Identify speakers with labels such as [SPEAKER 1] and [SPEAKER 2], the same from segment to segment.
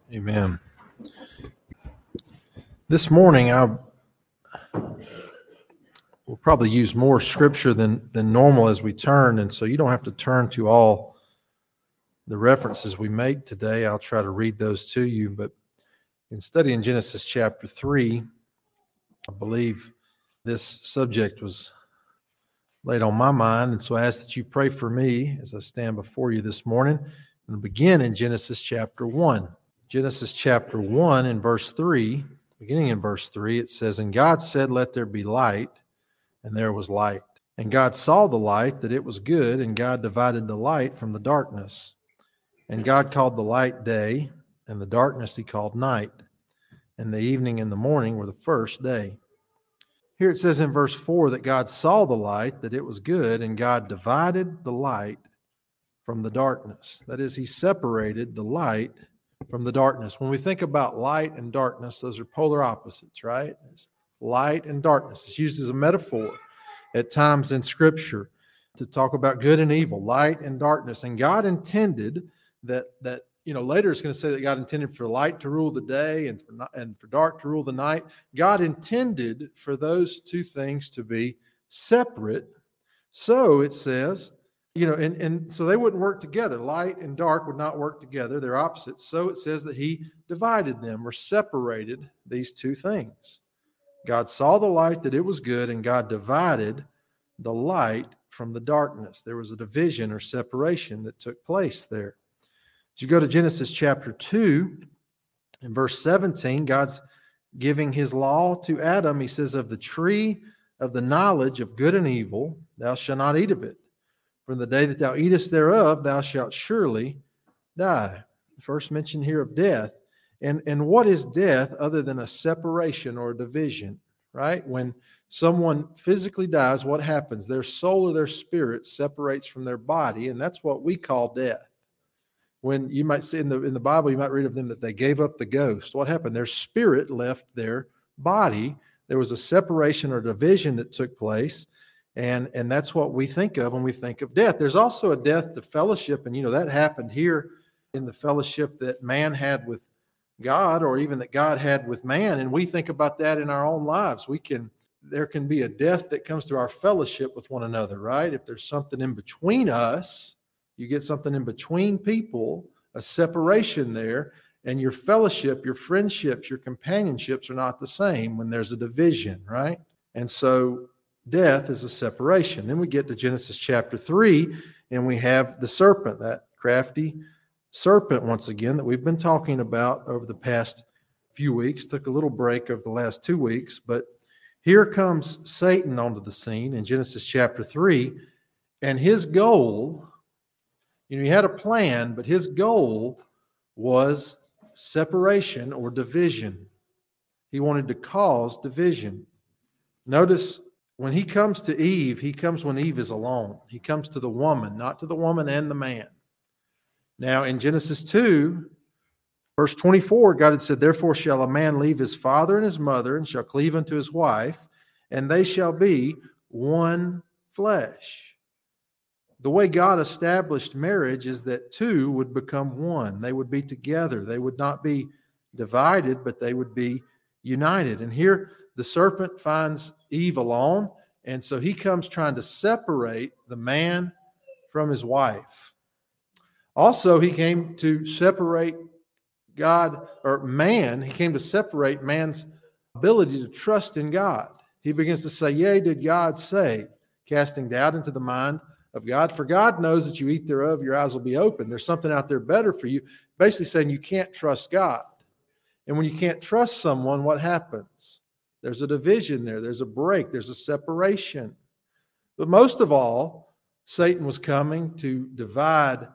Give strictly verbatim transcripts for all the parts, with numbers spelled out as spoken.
[SPEAKER 1] Amen. This morning, I will probably use more scripture than, than normal as we turn, and so you don't have to turn to all the references we make today. I'll try to read those to you, but in studying Genesis chapter three, I believe this subject was laid on my mind, and so I ask that you pray for me as I stand before you this morning. And begin in Genesis chapter one. Genesis chapter one in verse three, beginning in verse three, it says, "And God said, Let there be light, and there was light. And God saw the light, that it was good, and God divided the light from the darkness. And God called the light day, and the darkness he called night. And the evening and the morning were the first day." Here it says in verse four that God saw the light, that it was good, and God divided the light from the darkness. That is, he separated the light from the darkness. When we think about light and darkness, those are polar opposites, right? There's light and darkness. It's used as a metaphor at times in Scripture to talk about good and evil, light and darkness. And God intended that, that you know, later it's going to say that God intended for light to rule the day and for, and for dark to rule the night. God intended for those two things to be separate. So it says, you know, and, and so they wouldn't work together. Light and dark would not work together. They're opposites. So it says that he divided them or separated these two things. God saw the light, that it was good, and God divided the light from the darkness. There was a division or separation that took place there. As you go to Genesis chapter two, in verse seventeen, God's giving his law to Adam. He says, "Of the tree of the knowledge of good and evil, thou shalt not eat of it. From the day that thou eatest thereof, thou shalt surely die." First mention here of death. And, and what is death other than a separation or a division, right? When someone physically dies, what happens? Their soul or their spirit separates from their body, and that's what we call death. When you might see in the, in the Bible, you might read of them that they gave up the ghost. What happened? Their spirit left their body. There was a separation or division that took place. And, and that's what we think of when we think of death. There's also a death to fellowship. And, you know, that happened here in the fellowship that man had with God, or even that God had with man. And we think about that in our own lives. We can, there can be a death that comes to our fellowship with one another, right? If there's something in between us, you get something in between people, a separation there, and your fellowship, your friendships, your companionships are not the same when there's a division, right? And so death is a separation. Then we get to Genesis chapter three, and we have the serpent, that crafty serpent once again that we've been talking about over the past few weeks. Took a little break over the last two weeks, but here comes Satan onto the scene in Genesis chapter three, and his goal, you know, he had a plan, but his goal was separation or division. He wanted to cause division. Notice when he comes to Eve, he comes when Eve is alone. He comes to the woman, not to the woman and the man. Now in Genesis two, verse twenty-four, God had said, "Therefore shall a man leave his father and his mother, and shall cleave unto his wife, and they shall be one flesh." The way God established marriage is that two would become one. They would be together. They would not be divided, but they would be united. And here the serpent finds Eve alone, and so he comes trying to separate the man from his wife. Also, he came to separate God, or man, he came to separate man's ability to trust in God. He begins to say, "Yea, did God say," casting doubt into the mind of God. "For God knows that you eat thereof, your eyes will be open." There's something out there better for you. Basically saying you can't trust God. And when you can't trust someone, what happens? There's a division there. There's a break. There's a separation. But most of all, Satan was coming to divide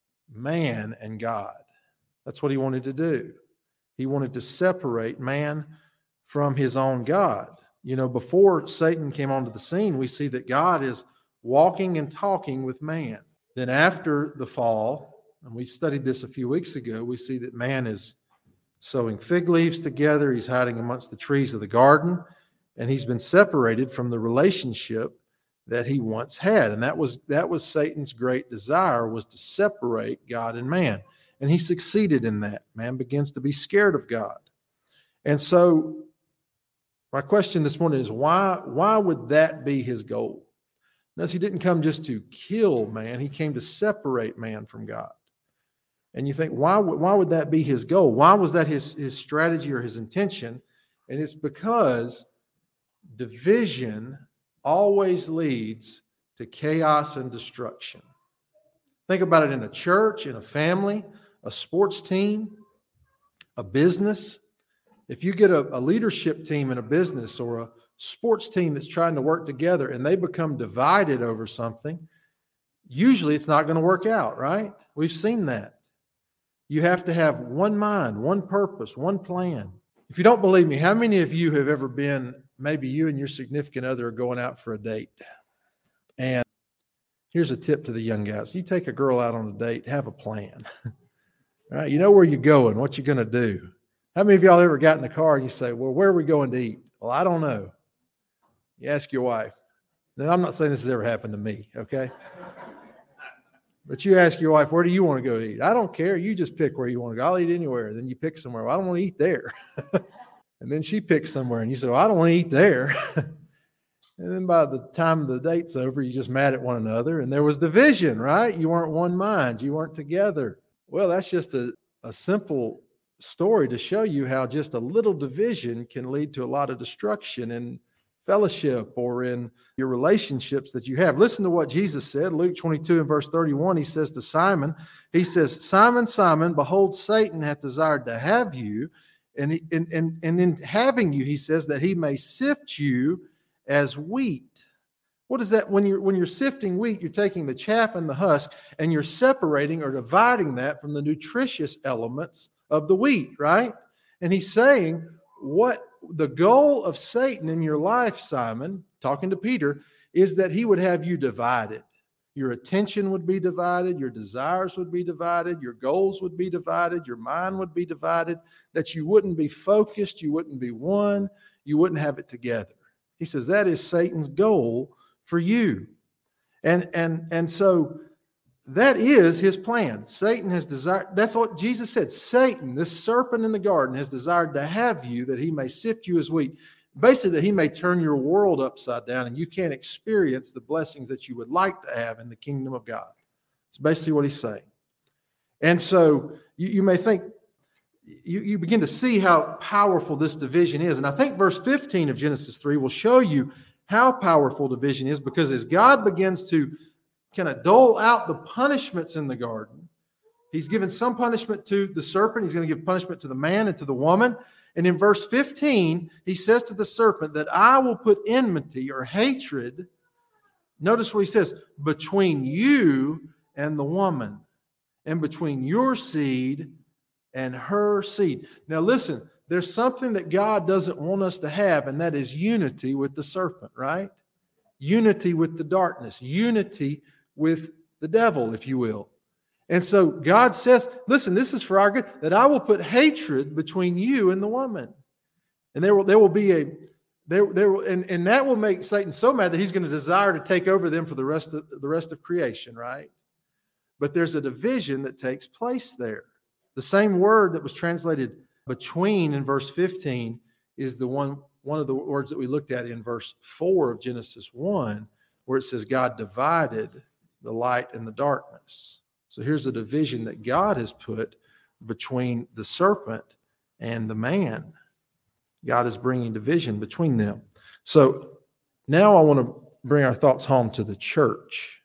[SPEAKER 1] man and God. That's what he wanted to do. He wanted to separate man from his own God. You know, before Satan came onto the scene, we see that God is walking and talking with man. Then after the fall, and we studied this a few weeks ago, we see that man is sewing fig leaves together. He's hiding amongst the trees of the garden, and he's been separated from the relationship that he once had. And that was that was Satan's great desire, was to separate God and man. And he succeeded in that. Man begins to be scared of God. And so my question this morning is, why, why would that be his goal? Notice he didn't come just to kill man. He came to separate man from God. And you think, why, why would that be his goal? Why was that his, his strategy or his intention? And it's because division always leads to chaos and destruction. Think about it in a church, in a family, a sports team, a business. If you get a, a leadership team in a business or a sports team that's trying to work together and they become divided over something, usually it's not going to work out, right? We've seen that. You have to have one mind, one purpose, one plan. If you don't believe me, how many of you have ever been, maybe you and your significant other are going out for a date? And here's a tip to the young guys. You take a girl out on a date, have a plan. All right, you know where you're going, what you're going to do. How many of y'all ever got in the car and you say, well, where are we going to eat? Well, I don't know. You ask your wife. Now, I'm not saying this has ever happened to me, okay? But you ask your wife, where do you want to go eat? I don't care. You just pick where you want to go. I'll eat anywhere. Then you pick somewhere. Well, I don't want to eat there. And then she picks somewhere and you say, well, I don't want to eat there. And then by the time the date's over, you're just mad at one another. And there was division, right? You weren't one mind. You weren't together. Well, that's just a, a simple story to show you how just a little division can lead to a lot of destruction in fellowship or in your relationships that you have. Listen to what Jesus said, Luke twenty-two and verse thirty-one. He says to Simon, he says, Simon, Simon, behold, Satan hath desired to have you. And, he, and, and, and in having you, he says that he may sift you as wheat. What is that? When you're, when you're sifting wheat, you're taking the chaff and the husk and you're separating or dividing that from the nutritious elements of the wheat, right? And he's saying what the goal of Satan in your life, Simon, talking to Peter, is that he would have you divided. Your attention would be divided. Your desires would be divided. Your goals would be divided. Your mind would be divided, that you wouldn't be focused. You wouldn't be one. You wouldn't have it together. He says that is Satan's goal for you. And, and, and so that is his plan. Satan has desired, that's what Jesus said. Satan, this serpent in the garden, has desired to have you that he may sift you as wheat. Basically, that he may turn your world upside down and you can't experience the blessings that you would like to have in the kingdom of God. It's basically what he's saying. And so you, you may think, you, you begin to see how powerful this division is. And I think verse fifteen of Genesis three will show you how powerful division is, because as God begins to kind of dole out the punishments in the garden, he's given some punishment to the serpent. He's going to give punishment to the man and to the woman. And in verse fifteen, he says to the serpent that I will put enmity or hatred. Notice what he says, between you and the woman, and between your seed and her seed. Now listen, there's something that God doesn't want us to have, and that is unity with the serpent, right? Unity with the darkness, unity with the devil, if you will. And so God says, listen, this is for our good, that I will put hatred between you and the woman. And there will, there will be a, there, there will, and, and that will make Satan so mad that he's going to desire to take over them for the rest of the rest of creation, right? But there's a division that takes place there. The same word that was translated between in verse fifteen is the one, one of the words that we looked at in verse four of Genesis one, where it says God divided the light and the darkness. So here's a division that God has put between the serpent and the man. God is bringing division between them. So now I want to bring our thoughts home to the church.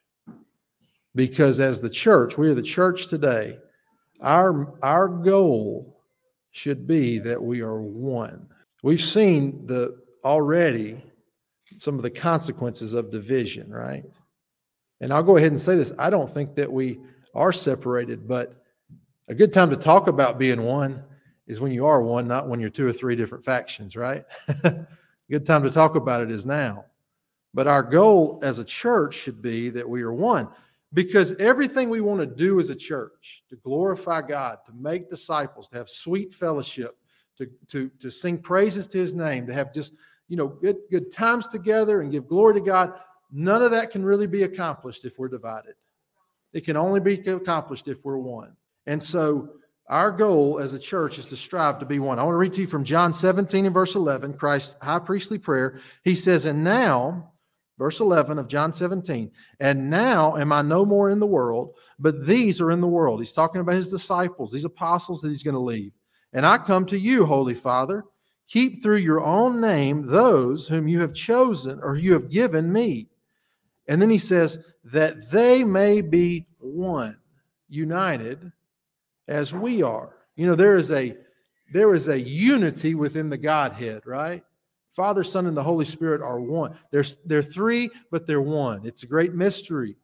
[SPEAKER 1] Because as the church, we are the church today, our, our goal should be that we are one. We've seen the already some of the consequences of division, right? And I'll go ahead and say this. I don't think that we are separated, but a good time to talk about being one is when you are one, not when you're two or three different factions, right? Good time to talk about it is now. But our goal as a church should be that we are one, because everything we want to do as a church, to glorify God, to make disciples, to have sweet fellowship, to, to, to sing praises to his name, to have just, you know, good, good times together and give glory to God, none of that can really be accomplished if we're divided. It can only be accomplished if we're one. And so our goal as a church is to strive to be one. I want to read to you from John seventeen and verse eleven, Christ's high priestly prayer. He says, and now, verse eleven of John seventeen, and now am I no more in the world, but these are in the world. He's talking about his disciples, these apostles that he's going to leave. And I come to you, Holy Father, keep through your own name those whom you have chosen or you have given me. And then he says, that they may be one, united as we are. You know, there is a there is a unity within the Godhead, right? Father, Son, and the Holy Spirit are one. There's, they're three, but they're one. It's a great mystery.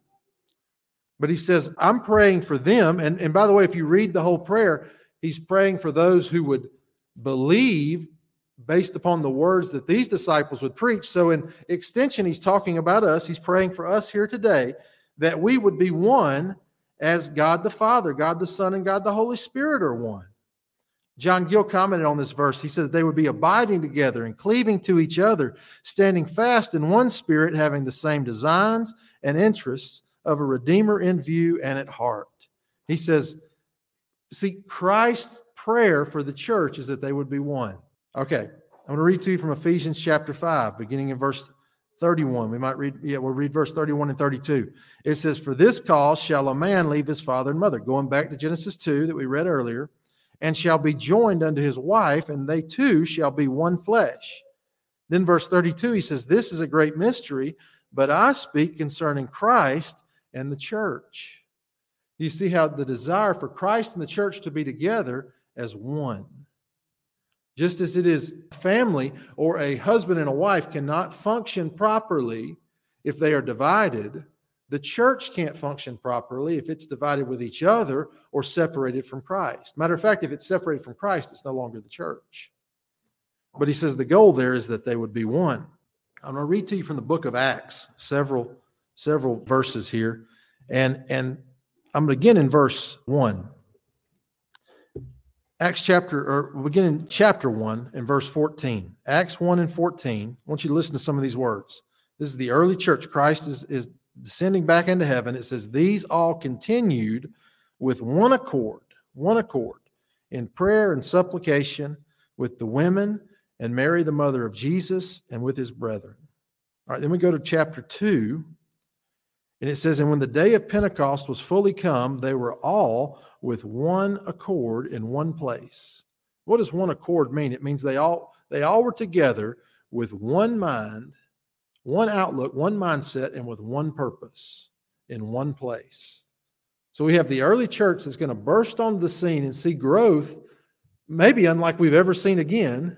[SPEAKER 1] But he says, I'm praying for them. And, and by the way, if you read the whole prayer, he's praying for those who would believe based upon the words that these disciples would preach. So in extension, he's talking about us. He's praying for us here today that we would be one as God the Father, God the Son, and God the Holy Spirit are one. John Gill commented on this verse. He said that they would be abiding together and cleaving to each other, standing fast in one spirit, having the same designs and interests of a Redeemer in view and at heart. He says, see, Christ's prayer for the church is that they would be one. Okay, I'm going to read to you from Ephesians chapter five, beginning in verse thirty-one. We might read, yeah, we'll read verse thirty-one and thirty-two. It says, for this cause shall a man leave his father and mother, going back to Genesis two that we read earlier, and shall be joined unto his wife, and they two shall be one flesh. Then verse thirty-two, he says, this is a great mystery, but I speak concerning Christ and the church. You see how the desire for Christ and the church to be together as one. Just as it is family or a husband and a wife cannot function properly if they are divided, the church can't function properly if it's divided with each other or separated from Christ. Matter of fact, if it's separated from Christ, it's no longer the church. But he says the goal there is that they would be one. I'm going to read to you from the book of Acts, several, several verses here. And, and I'm going to begin in verse one. Acts chapter, or we'll begin in chapter one and verse fourteen. Acts one and fourteen. I want you to listen to some of these words. This is the early church. Christ is, is descending back into heaven. It says, these all continued with one accord, one accord, in prayer and supplication with the women and Mary, the mother of Jesus, and with his brethren. All right, then we go to chapter two. And it says, and when the day of Pentecost was fully come, they were all with one accord in one place. What does one accord mean? It means they all they all were together with one mind, one outlook, one mindset, and with one purpose in one place. So we have the early church that's going to burst onto the scene and see growth, maybe unlike we've ever seen again.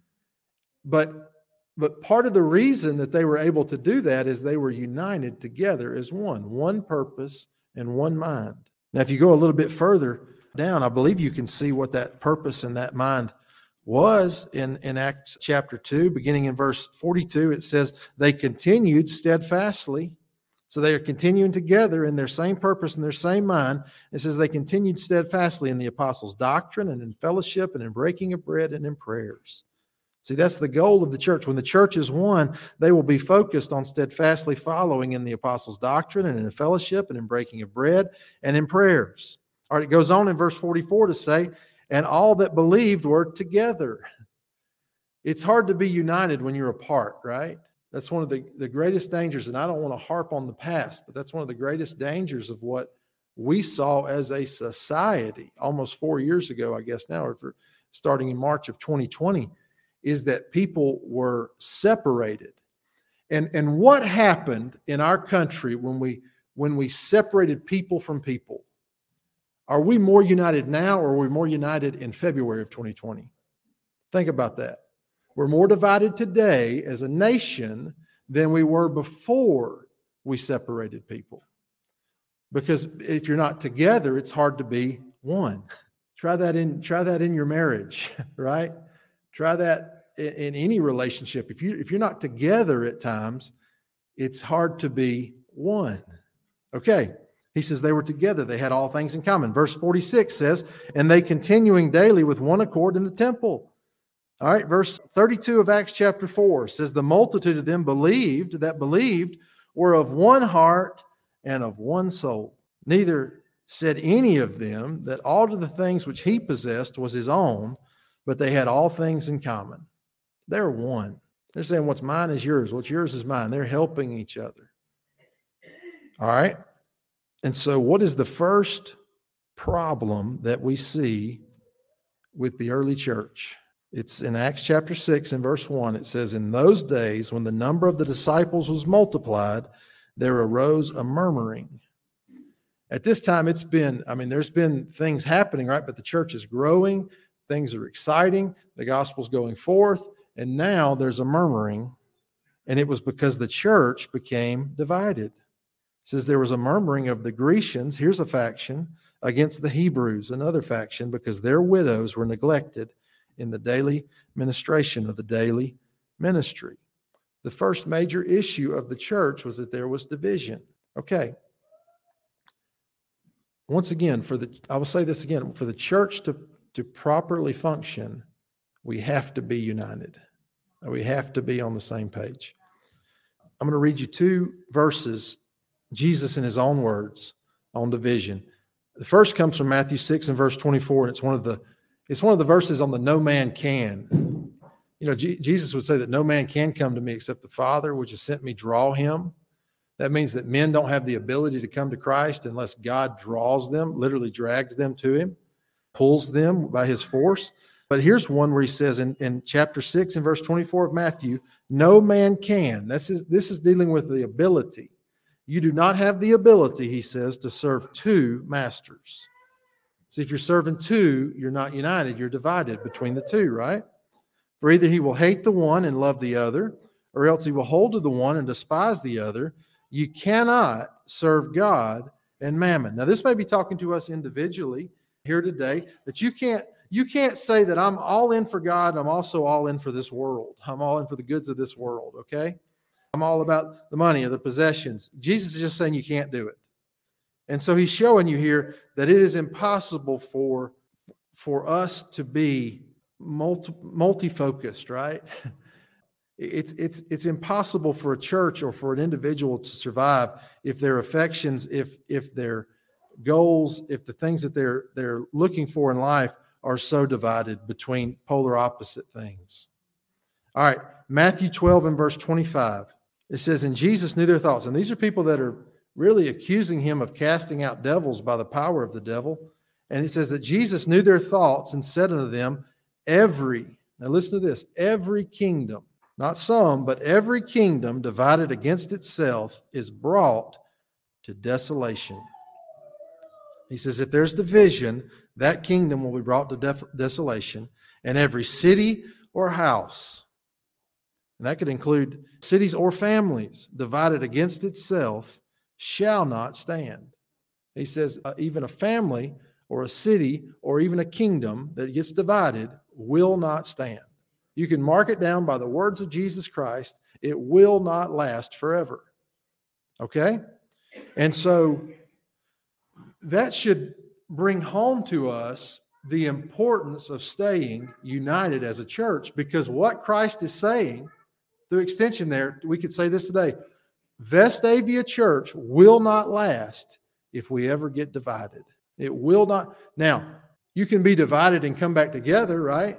[SPEAKER 1] But But part of the reason that they were able to do that is they were united together as one, one purpose and one mind. Now, if you go a little bit further down, I believe you can see what that purpose and that mind was in, in Acts chapter two, beginning in verse forty-two. It says, they continued steadfastly. So they are continuing together in their same purpose and their same mind. It says they continued steadfastly in the apostles' doctrine and in fellowship and in breaking of bread and in prayers. See, that's the goal of the church. When the church is one, they will be focused on steadfastly following in the apostles' doctrine and in fellowship and in breaking of bread and in prayers. All right, it goes on in verse forty-four to say, and all that believed were together. It's hard to be united when you're apart, right? That's one of the, the greatest dangers, and I don't want to harp on the past, but that's one of the greatest dangers of what we saw as a society almost four years ago, I guess now, or for, starting in March of twenty twenty. Is that people were separated. And, and what happened in our country when we, when we separated people from people? Are we more united now or are we more united in February of twenty twenty? Think about that. We're more divided today as a nation than we were before we separated people. Because if you're not together, it's hard to be one. Try that in, try that in your marriage, right? Try that in any relationship. If you if you're not together at times, it's hard to be one. Okay. He says they were together. They had all things in common. Verse forty-six says, and they continuing daily with one accord in the temple. All right. Verse thirty-two of Acts chapter four says, the multitude of them believed that believed were of one heart and of one soul. Neither said any of them that all of the things which he possessed was his own, but they had all things in common. They're one. They're saying what's mine is yours. What's yours is mine. They're helping each other. All right. And so what is the first problem that we see with the early church? It's in Acts chapter six and verse one. It says, in those days when the number of the disciples was multiplied, there arose a murmuring. At this time, it's been, I mean, there's been things happening, right? But the church is growing. Things are exciting. The gospel's going forth. And now there's a murmuring. And it was because the church became divided. It says there was a murmuring of the Grecians, here's a faction, against the Hebrews, another faction, because their widows were neglected in the daily ministration of the daily ministry. The first major issue of the church was that there was division. Okay. Once again, for the I will say this again, for the church to, to properly function, we have to be united. We have to be on the same page. I'm going to read you two verses, Jesus in his own words on division. The first comes from Matthew six and verse twenty-four, and it's one of the it's one of the verses on the no man can. You know, G- Jesus would say that no man can come to me except the Father, which has sent me, draw him. That means that men don't have the ability to come to Christ unless God draws them, literally drags them to him, pulls them by his force. But here's one where he says in, in chapter six and verse twenty-four of Matthew, no man can. This is, this is dealing with the ability. You do not have the ability, he says, to serve two masters. See, if you're serving two, you're not united. You're divided between the two, right? For either he will hate the one and love the other, or else he will hold to the one and despise the other. You cannot serve God and mammon. Now, this may be talking to us individually here today, that you can't you can't say that I'm all in for God and I'm also all in for this world. I'm all in for the goods of this world, okay? I'm all about the money or the possessions. Jesus is just saying you can't do it. And so he's showing you here that it is impossible for, for us to be multi, multi-focused, right? It's, it's, it's impossible for a church or for an individual to survive if their affections, if, if their goals, if the things that they're, they're looking for in life are so divided between polar opposite things. All right, Matthew twelve and verse twenty-five. It says, and Jesus knew their thoughts. And these are people that are really accusing him of casting out devils by the power of the devil. And he says that Jesus knew their thoughts and said unto them, every, now listen to this, every kingdom, not some, but every kingdom divided against itself is brought to desolation. He says, if there's division, that kingdom will be brought to def- desolation, and every city or house, and that could include cities or families, divided against itself, shall not stand. He says, uh, even a family or a city or even a kingdom that gets divided will not stand. You can mark it down by the words of Jesus Christ. It will not last forever. Okay? And so that should bring home to us the importance of staying united as a church, because what Christ is saying, through extension there, we could say this today, Vestavia Church will not last if we ever get divided. It will not. Now, you can be divided and come back together, right?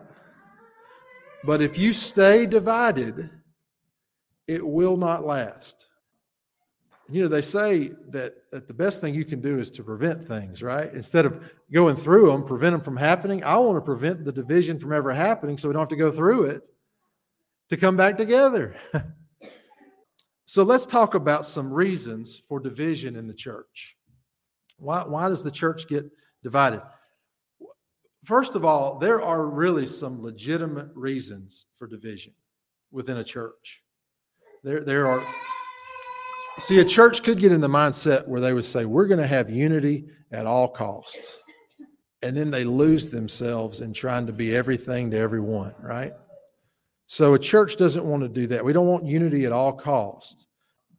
[SPEAKER 1] But if you stay divided, it will not last. You know, they say that, that the best thing you can do is to prevent things, right? Instead of going through them, prevent them from happening. I want to prevent the division from ever happening so we don't have to go through it to come back together. So let's talk about some reasons for division in the church. Why, why does the church get divided? First of all, there are really some legitimate reasons for division within a church. There, there are... See, a church could get in the mindset where they would say, we're going to have unity at all costs. And then they lose themselves in trying to be everything to everyone, right? So a church doesn't want to do that. We don't want unity at all costs.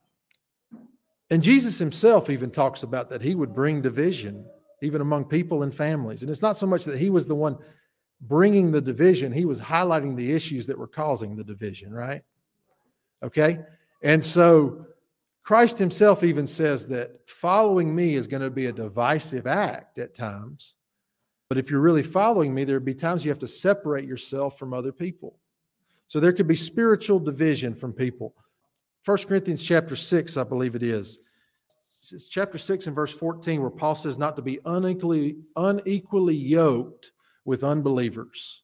[SPEAKER 1] And Jesus himself even talks about that he would bring division, even among people and families. And it's not so much that he was the one bringing the division. He was highlighting the issues that were causing the division, right? Okay? And so Christ himself even says that following me is going to be a divisive act at times. But if you're really following me, there'd be times you have to separate yourself from other people. So there could be spiritual division from people. First Corinthians chapter six, I believe it is. It's chapter six and verse fourteen, where Paul says not to be unequally, unequally yoked with unbelievers.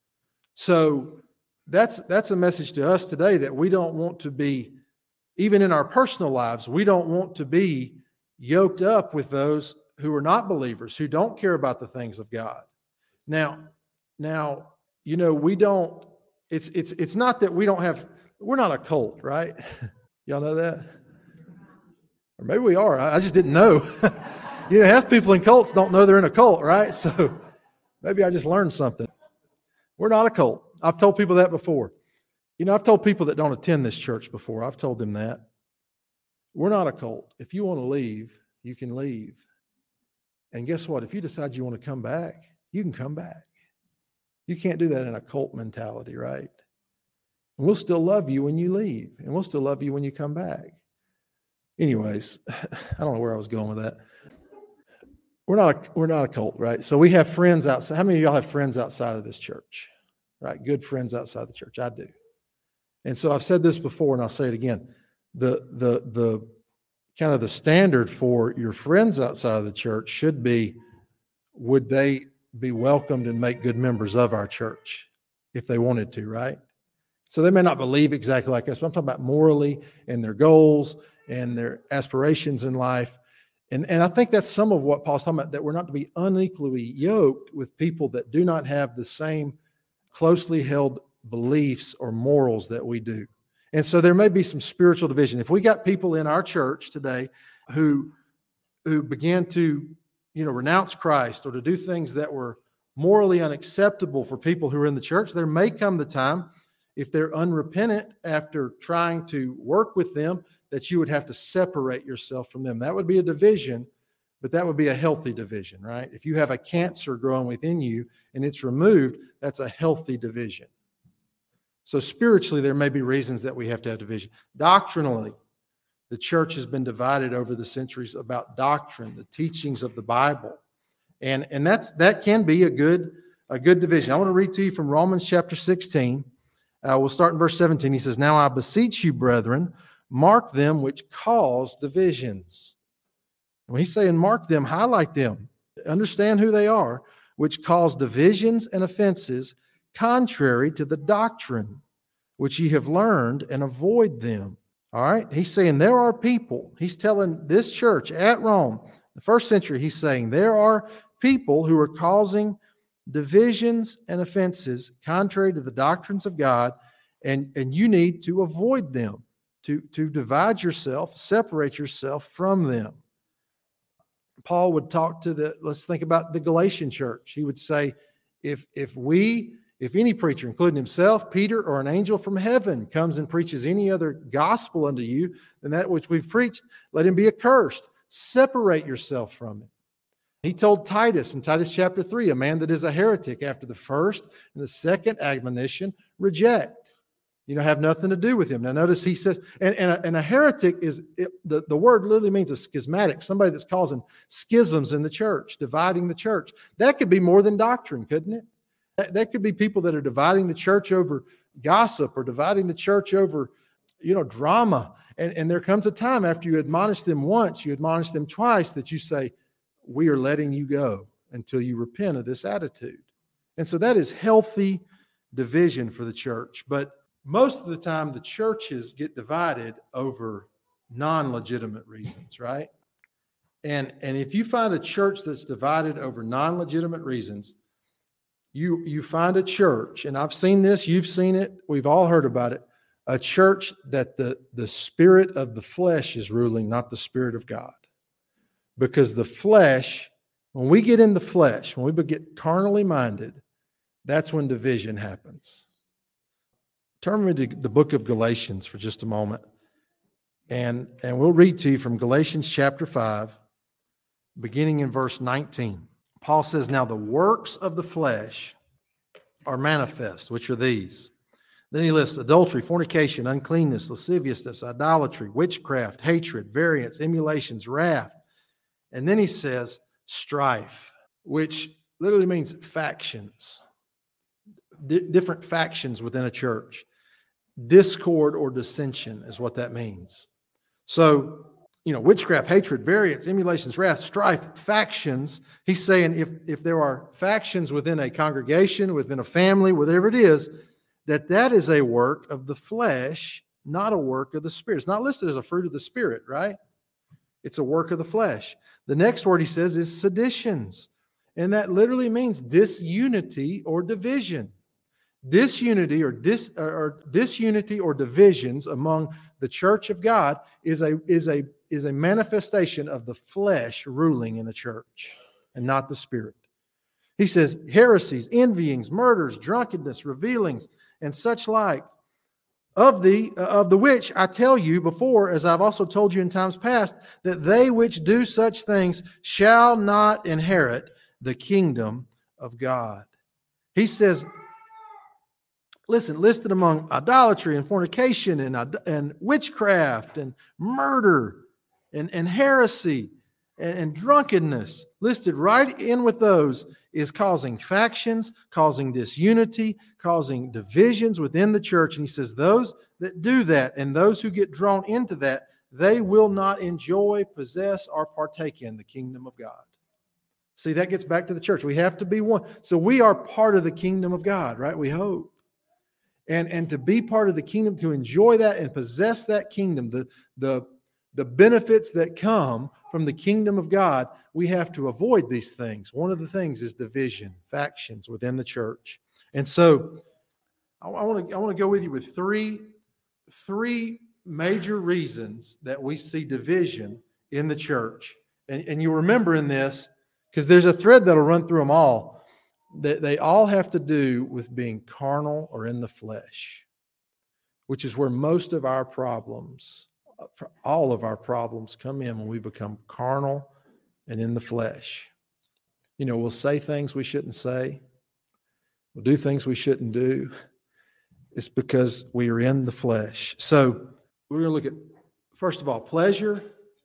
[SPEAKER 1] So that's, that's a message to us today, that we don't want to be, even in our personal lives, we don't want to be yoked up with those who are not believers, who don't care about the things of God. Now, now, you know, we don't, it's, it's, it's not that we don't have, we're not a cult, right? Y'all know that? Or maybe we are. I just didn't know. You know, half people in cults don't know they're in a cult, right? So maybe I just learned something. We're not a cult. I've told people that before. You know, I've told people that don't attend this church before, I've told them that. We're not a cult. If you want to leave, you can leave. And guess what? If you decide you want to come back, you can come back. You can't do that in a cult mentality, right? And we'll still love you when you leave, and we'll still love you when you come back. Anyways, I don't know where I was going with that. We're not a, we're not a cult, right? So we have friends outside. How many of y'all have friends outside of this church? Right? Good friends outside the church. I do. And so I've said this before, and I'll say it again. The the the kind of the standard for your friends outside of the church should be, would they be welcomed and make good members of our church if they wanted to, right? So they may not believe exactly like us, but I'm talking about morally and their goals and their aspirations in life. And, and I think that's some of what Paul's talking about, that we're not to be unequally yoked with people that do not have the same closely held beliefs or morals that we do. And so there may be some spiritual division. If we got people in our church today who, who began to, you know, renounce Christ or to do things that were morally unacceptable for people who are in the church, there may come the time, if they're unrepentant after trying to work with them, that you would have to separate yourself from them. That would be a division, but that would be a healthy division, right? If you have a cancer growing within you and it's removed, that's a healthy division. So spiritually, there may be reasons that we have to have division. Doctrinally, the church has been divided over the centuries about doctrine, the teachings of the Bible. And, and that's that can be a good, a good division. I want to read to you from Romans chapter sixteen. Uh, we'll start in verse seventeen. He says, "Now I beseech you, brethren, mark them which cause divisions." When he's saying mark them, highlight them, understand who they are, which cause divisions and offenses contrary to the doctrine which ye have learned, and avoid them. All right. He's saying there are people. He's telling this church at Rome, the first century, he's saying there are people who are causing divisions and offenses contrary to the doctrines of God, and, and you need to avoid them, to, to divide yourself, separate yourself from them. Paul would talk to the, let's think about the Galatian church. He would say, if, if we, if any preacher, including himself, Peter, or an angel from heaven comes and preaches any other gospel unto you than that which we've preached, let him be accursed. Separate yourself from him. He told Titus in Titus chapter three, a man that is a heretic after the first and the second admonition, reject. You know, have nothing to do with him. Now notice he says, and, and, a, and a heretic is, it, the, the word literally means a schismatic, somebody that's causing schisms in the church, dividing the church. That could be more than doctrine, couldn't it? That, that could be people that are dividing the church over gossip or dividing the church over, you know, drama. And, and there comes a time after you admonish them once, you admonish them twice, that you say, we are letting you go until you repent of this attitude. And so that is healthy division for the church. But most of the time, the churches get divided over non-legitimate reasons, right? And, and if you find a church that's divided over non-legitimate reasons, you, you find a church, and I've seen this, you've seen it, we've all heard about it, a church that the, the spirit of the flesh is ruling, not the Spirit of God. Because the flesh, when we get in the flesh, when we get carnally minded, that's when division happens. Turn me to the book of Galatians for just a moment. And, and we'll read to you from Galatians chapter five, beginning in verse nineteen. Paul says, "Now the works of the flesh are manifest, which are these, Then he lists adultery, fornication, uncleanness, lasciviousness, idolatry, witchcraft, hatred, variance, emulations, wrath. And then he says strife, which literally means factions, D- different factions within a church. Discord or dissension is what that means. So, you know, witchcraft, hatred, variance, emulations, wrath, strife, factions. He's saying if, if there are factions within a congregation, within a family, whatever it is, that that is a work of the flesh, not a work of the Spirit. It's not listed as a fruit of the Spirit, right? It's a work of the flesh. The next word he says is seditions. And that literally means disunity or division. Disunity or dis or disunity or divisions among the church of God is a is a is a manifestation of the flesh ruling in the church and not the Spirit. He says heresies, envyings, murders, drunkenness, revealings, and such like, of the uh, of the which I tell you before, as I've also told you in times past, that they which do such things shall not inherit the kingdom of God. He says, listen, listed among idolatry and fornication and, and witchcraft and murder and, and heresy and, and drunkenness, listed right in with those, is causing factions, causing disunity, causing divisions within the church. And he says those that do that and those who get drawn into that, they will not enjoy, possess, or partake in the kingdom of God. See, that gets back to the church. We have to be one. So we are part of the kingdom of God, right? We hope. And, and to be part of the kingdom, to enjoy that and possess that kingdom, the, the, the benefits that come from the kingdom of God, we have to avoid these things. One of the things is division, factions within the church. And so I, I want to I want to go with you with three, three major reasons that we see division in the church. And, and you remember in this, because there's a thread that'll run through them all, that they all have to do with being carnal or in the flesh, which is where most of our problems, all of our problems come in when we become carnal and in the flesh. You know, we'll say things we shouldn't say. We'll do things we shouldn't do. It's because we are in the flesh. So we're going to look at, first of all, pleasure,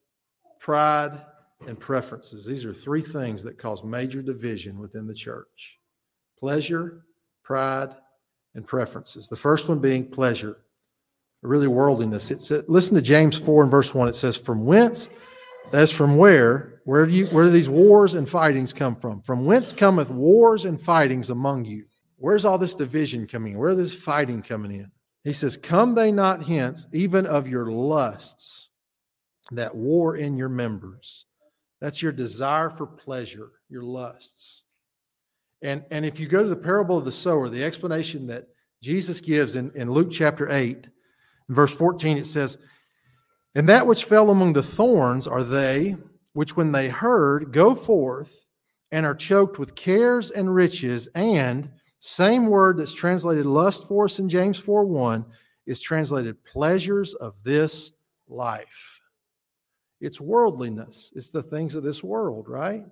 [SPEAKER 1] pride, and preferences. These are three things that cause major division within the church. Pleasure, pride, and preferences. The first one being pleasure, really worldliness. It says, listen to James four and verse one. It says, from whence, that's from where, where do you, where do these wars and fightings come from? From whence cometh wars and fightings among you? Where's all this division coming in? Where is this fighting coming in? He says, come they not hence, even of your lusts that war in your members. That's your desire for pleasure, your lusts. And, and if you go to the parable of the sower, the explanation that Jesus gives in, in Luke chapter eight, in verse fourteen, it says, and that which fell among the thorns are they, which when they heard, go forth and are choked with cares and riches, and same word that's translated lust for us in James four one is translated pleasures of this life. It's worldliness. It's the things of this world, right?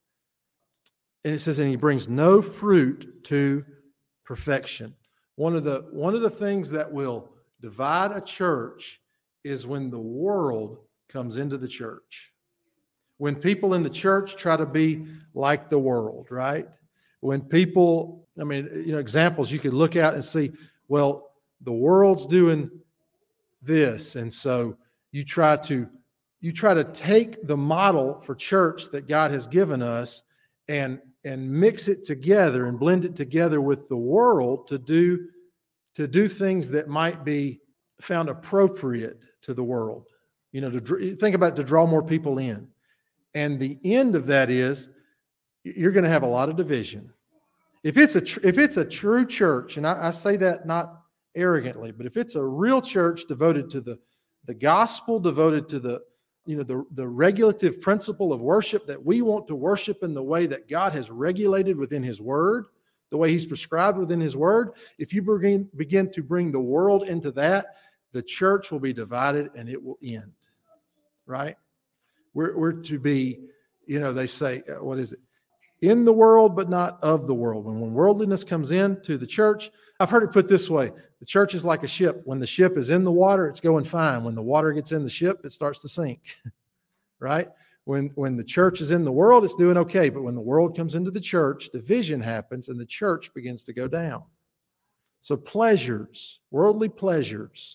[SPEAKER 1] And it says, and he brings no fruit to perfection. One of the, one of the things that will divide a church is when the world comes into the church. When people in the church try to be like the world, right? When people, I mean, you know, examples you could look at and see, well, the world's doing this. And so you try to You try to take the model for church that God has given us and, and mix it together and blend it together with the world to do, to do things that might be found appropriate to the world. You know, to think about it, to draw more people in. And the end of that is you're going to have a lot of division. If it's a tr- if it's a true church, and I, I say that not arrogantly, but if it's a real church devoted to the, the gospel, devoted to the you know, the, the regulative principle of worship, that we want to worship in the way that God has regulated within his word, the way he's prescribed within his word. If you begin, begin to bring the world into that, the church will be divided and it will end, right? We're, we're to be, you know, they say, uh, what is it? in the world, but not of the world. When, when worldliness comes into the church, I've heard it put this way. The church is like a ship. When the ship is in the water, it's going fine. When the water gets in the ship, it starts to sink, right? When, when the church is in the world, it's doing okay. But when the world comes into the church, division happens and the church begins to go down. So pleasures, worldly pleasures,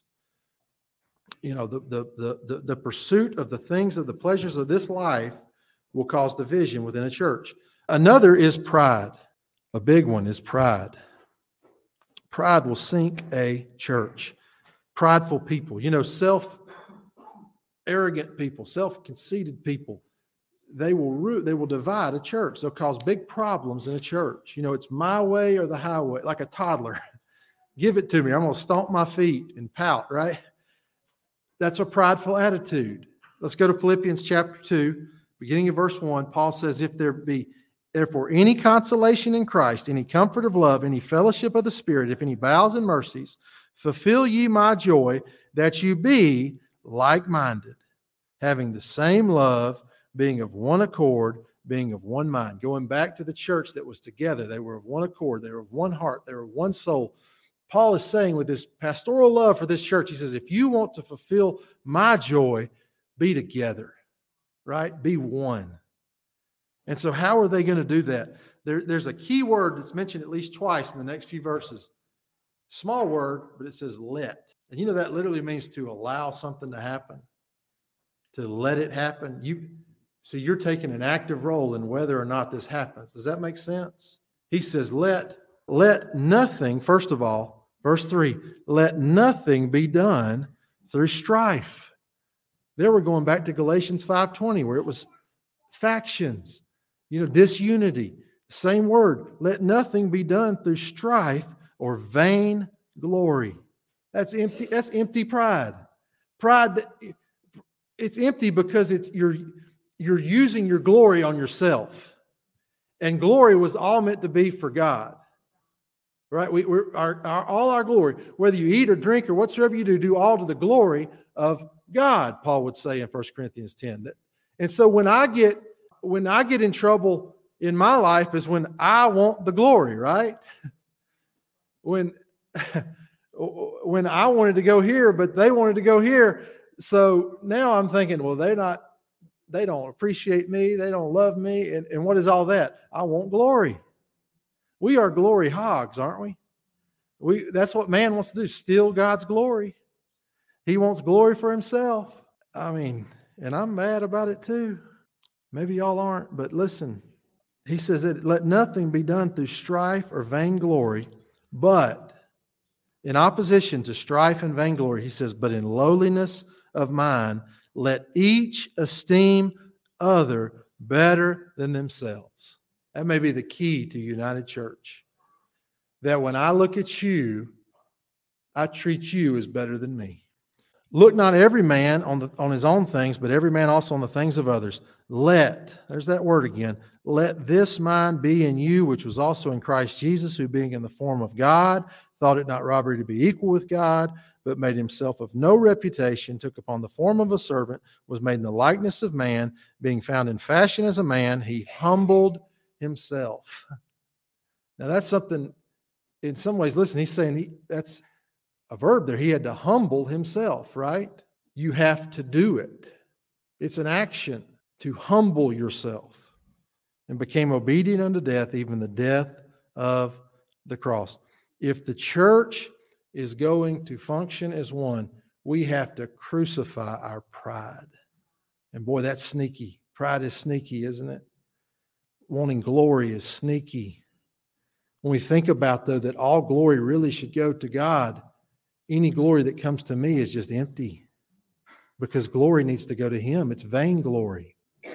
[SPEAKER 1] you know, the, the, the, the, the pursuit of the things of the pleasures of this life will cause division within a church. Another is pride. A big one is pride. Pride will sink a church. Prideful people, you know, self-arrogant people, self-conceited people, they will root, they will divide a church. They'll cause big problems in a church. You know, it's my way or the highway, like a toddler. Give it to me. I'm going to stomp my feet and pout, right? That's a prideful attitude. Let's go to Philippians chapter two, beginning of verse one. Paul says, if there be therefore any consolation in Christ, any comfort of love, any fellowship of the Spirit, if any bowels and mercies, fulfill ye my joy, that you be like-minded, having the same love, being of one accord, being of one mind. Going back to the church that was together, they were of one accord, they were of one heart, they were of one soul. Paul is saying with this pastoral love for this church, he says, if you want to fulfill my joy, be together, right? Be one. And so how are they going to do that? There, there's a key word that's mentioned at least twice in the next few verses. Small word, but it says let. And you know that literally means to allow something to happen, to let it happen. You see, you're taking an active role in whether or not this happens. Does that make sense? He says, let, let nothing, first of all, verse three, let nothing be done through strife. There we're going back to Galatians five twenty, where it was factions. You know, disunity, same word. Let nothing be done through strife or vain glory. That's empty. That's empty pride. Pride, that it's empty because it's you're you're using your glory on yourself, and glory was all meant to be for God, right? We we're our, our all our glory, whether you eat or drink or whatsoever you do, do all to the glory of God. Paul would say in First Corinthians ten. And so when I get When I get in trouble in my life is when I want the glory, right? When, when I wanted to go here, but they wanted to go here. So now I'm thinking, well, they're not, they don't appreciate me. They don't love me. And, and what is all that? I want glory. We are glory hogs, aren't we? We, that's what man wants to do, steal God's glory. He wants glory for himself. I mean, and I'm mad about it too. Maybe y'all aren't, but listen. He says that let nothing be done through strife or vainglory, but in opposition to strife and vainglory, he says, but in lowliness of mind, let each esteem other better than themselves. That may be the key to United Church. That when I look at you, I treat you as better than me. Look not every man on the on his own things, but every man also on the things of others. Let, there's that word again, let this mind be in you, which was also in Christ Jesus, who being in the form of God, thought it not robbery to be equal with God, but made himself of no reputation, took upon the form of a servant, was made in the likeness of man, being found in fashion as a man, he humbled himself. Now that's something, in some ways, listen, he's saying he, that's a verb there. He had to humble himself, right? You have to do it. It's an action to humble yourself, and became obedient unto death, even the death of the cross. If the church is going to function as one, we have to crucify our pride. And boy, that's sneaky. Pride is sneaky, isn't it? Wanting glory is sneaky. When we think about, though, that all glory really should go to God, any glory that comes to me is just empty, because glory needs to go to him. It's vain glory.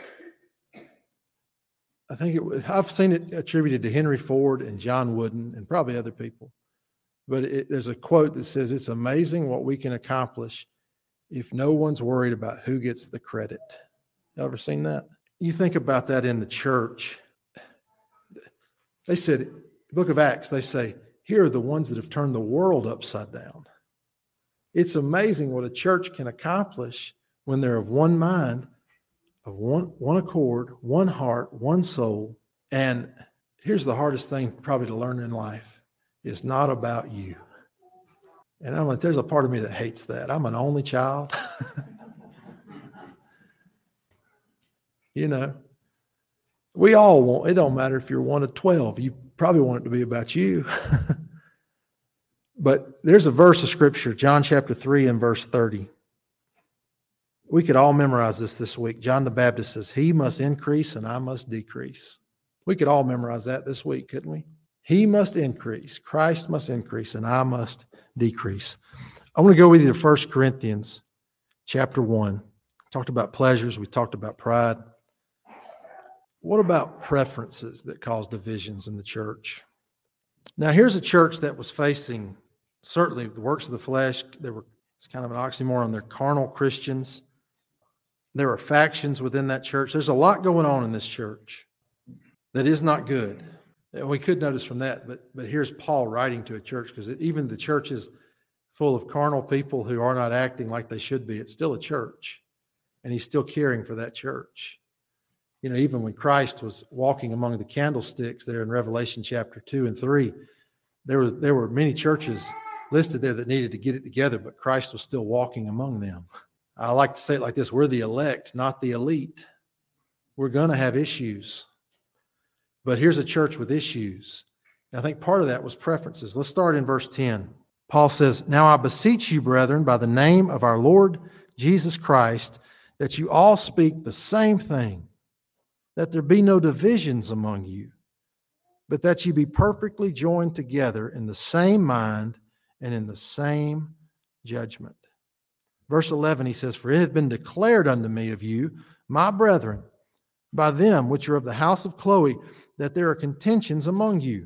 [SPEAKER 1] I think it, I've seen it attributed to Henry Ford and John Wooden and probably other people. But it, there's a quote that says, it's amazing what we can accomplish if no one's worried about who gets the credit. You ever seen that? You think about that in the church. They said, the book of Acts, they say, here are the ones that have turned the world upside down. It's amazing what a church can accomplish when they're of one mind, of one, one accord, one heart, one soul. And here's the hardest thing probably to learn in life. It's not about you. And I'm like, there's a part of me that hates that. I'm an only child. You know, we all want, it don't matter if you're one of twelve, you probably want it to be about you. But there's a verse of scripture, John chapter three and verse thirty. We could all memorize this this week. John the Baptist says, he must increase and I must decrease. We could all memorize that this week, couldn't we? He must increase, Christ must increase, and I must decrease. I want to go with you to First Corinthians chapter one. We talked about pleasures. We talked about pride. What about preferences that cause divisions in the church? Now, here's a church that was facing certainly the works of the flesh. They were, it's kind of an oxymoron. They're carnal Christians. There are factions within that church. There's a lot going on in this church that is not good. And we could notice from that, but but here's Paul writing to a church, because even the church is full of carnal people who are not acting like they should be. It's still a church, and he's still caring for that church. You know, even when Christ was walking among the candlesticks there in Revelation chapter two and three, there were there were many churches listed there that needed to get it together, but Christ was still walking among them. I like to say it like this: we're the elect, not the elite. We're going to have issues. But here's a church with issues. And I think part of that was preferences. Let's start in verse ten. Paul says, now I beseech you, brethren, by the name of our Lord Jesus Christ, that you all speak the same thing, that there be no divisions among you, but that you be perfectly joined together in the same mind and in the same judgment. Verse eleven, he says, for it hath been declared unto me of you, my brethren, by them which are of the house of Chloe, that there are contentions among you.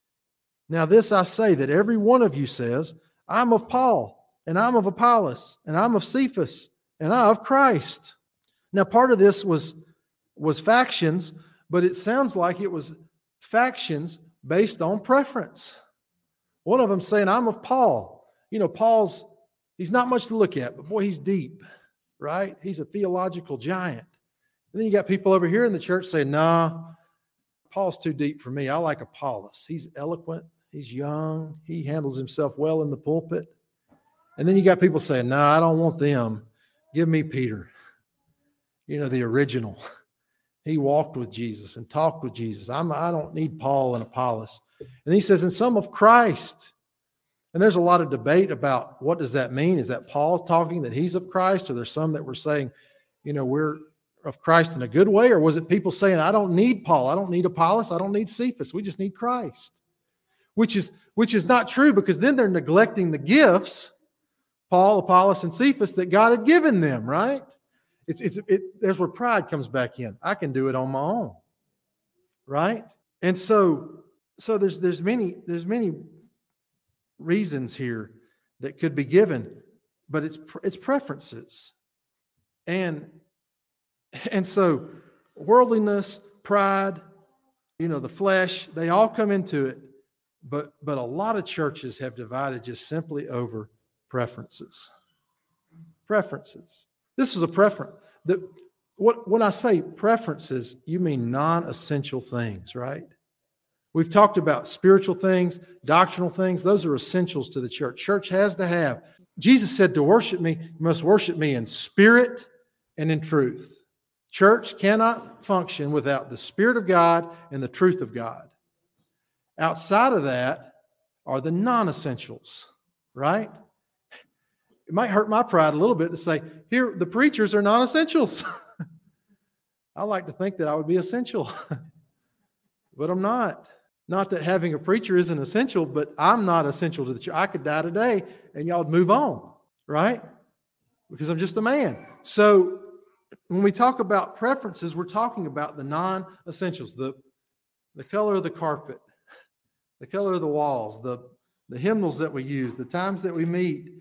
[SPEAKER 1] Now this I say, that every one of you says, I'm of Paul, and I'm of Apollos, and I'm of Cephas, and I of Christ. Now part of this was, was factions, but it sounds like it was factions based on preference. One of them saying, I'm of Paul. You know, Paul's, he's not much to look at, but boy, he's deep, right? He's a theological giant. And then you got people over here in the church saying, nah, Paul's too deep for me. I like Apollos. He's eloquent. He's young. He handles himself well in the pulpit. And then you got people saying, nah, I don't want them. Give me Peter. You know, the original. He walked with Jesus and talked with Jesus. I'm, I don't need Paul and Apollos. And he says, and some of Christ. And there's a lot of debate about what does that mean? Is that Paul talking that he's of Christ? Or there's some that were saying, you know, we're of Christ in a good way? Or was it people saying, I don't need Paul, I don't need Apollos, I don't need Cephas, we just need Christ? Which is, which is not true, because then they're neglecting the gifts, Paul, Apollos, and Cephas, that God had given them, right? It's, it's, it, there's where pride comes back in. I can do it on my own, right? And so, so there's, there's many, there's many reasons here that could be given, but it's, it's preferences. And And so worldliness, pride, you know, the flesh, they all come into it. But but a lot of churches have divided just simply over preferences. Preferences. This is a preference. The, what, when I say preferences, you mean non-essential things, right? We've talked about spiritual things, doctrinal things. Those are essentials to the church. Church has to have. Jesus said, to worship me, you must worship me in spirit and in truth. Church cannot function without the Spirit of God and the truth of God. Outside of that are the non-essentials, right? It might hurt my pride a little bit to say, here, the preachers are non-essentials. I like to think that I would be essential, but I'm not. Not that having a preacher isn't essential, but I'm not essential to the church. I could die today and y'all would move on, right? Because I'm just a man. So when we talk about preferences, we're talking about the non-essentials, the, the color of the carpet, the color of the walls, the, the hymnals that we use, the times that we meet.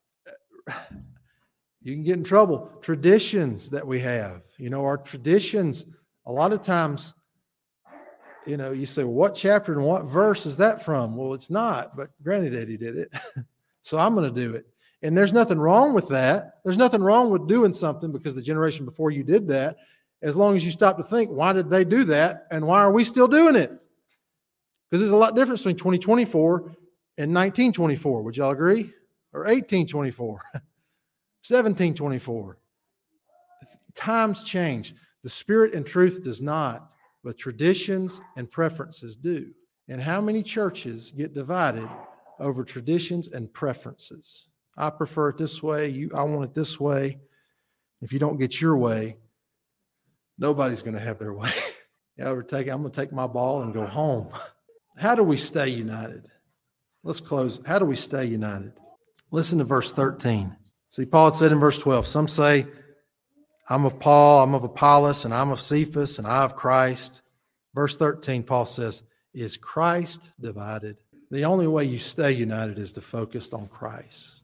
[SPEAKER 1] You can get in trouble. Traditions that we have. You know, our traditions, a lot of times, you know, you say, well, what chapter and what verse is that from? Well, it's not, but Granddaddy did it. So I'm going to do it. And there's nothing wrong with that. There's nothing wrong with doing something because the generation before you did that. as long as you stop to think, why did they do that? And why are we still doing it? Because there's a lot difference between twenty twenty-four and nineteen twenty-four. Would y'all agree? Or eighteen twenty-four, seventeen twenty-four. Times change. The Spirit and truth does not, but traditions and preferences do. And how many churches get divided over traditions and preferences? I prefer it this way. You, I want it this way. If you don't get your way, nobody's going to have their way. You ever take, I'm going to take my ball and go home. How do we stay united? Let's close. How do we stay united? Listen to verse thirteen. See, Paul had said in verse twelve, some say, I'm of Paul, I'm of Apollos, and I'm of Cephas, and I of Christ. Verse thirteen, Paul says, is Christ divided? The only way you stay united is to focus on Christ.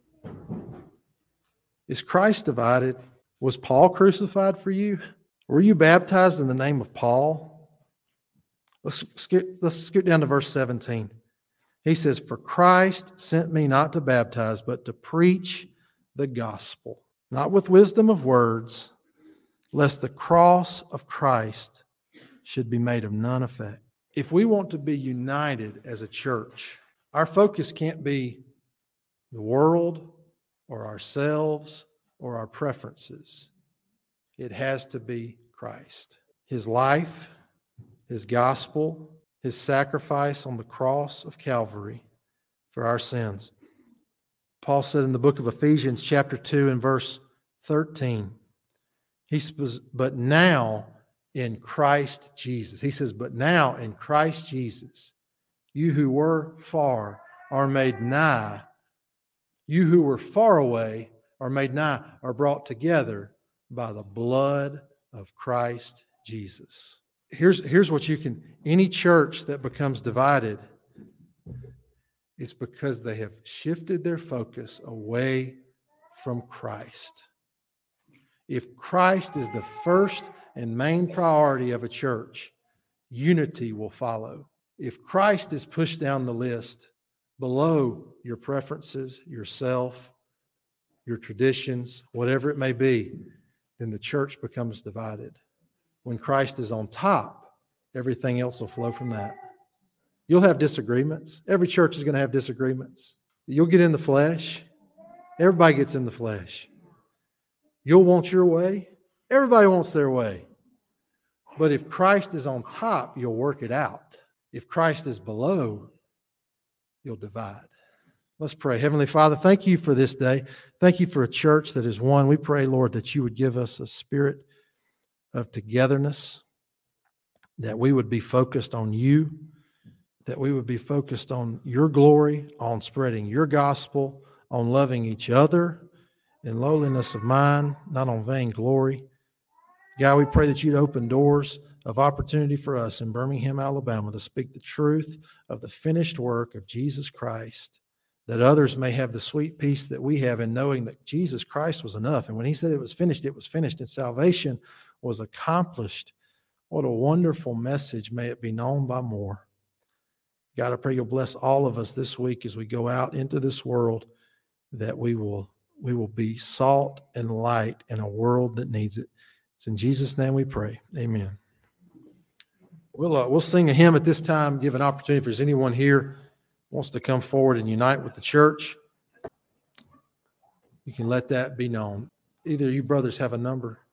[SPEAKER 1] Is Christ divided? Was Paul crucified for you? Were you baptized in the name of Paul? Let's skip, let's skip down to verse seventeen. He says, for Christ sent me not to baptize, but to preach the gospel, not with wisdom of words, lest the cross of Christ should be made of none effect. If we want to be united as a church, our focus can't be the world or ourselves or our preferences. It has to be Christ. His life, his gospel, his sacrifice on the cross of Calvary for our sins. Paul said in the book of Ephesians chapter two and verse thirteen, he says, but now in Christ Jesus. He says, but now in Christ Jesus, you who were far are made nigh. You who were far away are made nigh, are brought together by the blood of Christ Jesus. Here's, here's what you can, any church that becomes divided, it's because they have shifted their focus away from Christ. If Christ is the first and main priority of a church, unity will follow. If Christ is pushed down the list below your preferences, yourself, your traditions, whatever it may be, then the church becomes divided. When Christ is on top, everything else will flow from that. You'll have disagreements. Every church is going to have disagreements. You'll get in the flesh. Everybody gets in the flesh. You'll want your way. Everybody wants their way. But if Christ is on top, you'll work it out. If Christ is below, you'll divide. Let's pray. Heavenly Father, thank you for this day. Thank you for a church that is one. We pray, Lord, that you would give us a spirit of togetherness, that we would be focused on you, that we would be focused on your glory, on spreading your gospel, on loving each other in lowliness of mind, not on vain glory. God, we pray that you'd open doors of opportunity for us in Birmingham, Alabama, to speak the truth of the finished work of Jesus Christ, that others may have the sweet peace that we have in knowing that Jesus Christ was enough. And when he said it was finished, it was finished, and salvation was accomplished. What a wonderful message. May it be known by more. God, I pray you'll bless all of us this week as we go out into this world, that we will, we will be salt and light in a world that needs it. It's in Jesus' name we pray. Amen. We'll, uh, we'll sing a hymn at this time, give an opportunity if there's anyone here who wants to come forward and unite with the church. You can let that be known. Either of you brothers have a number.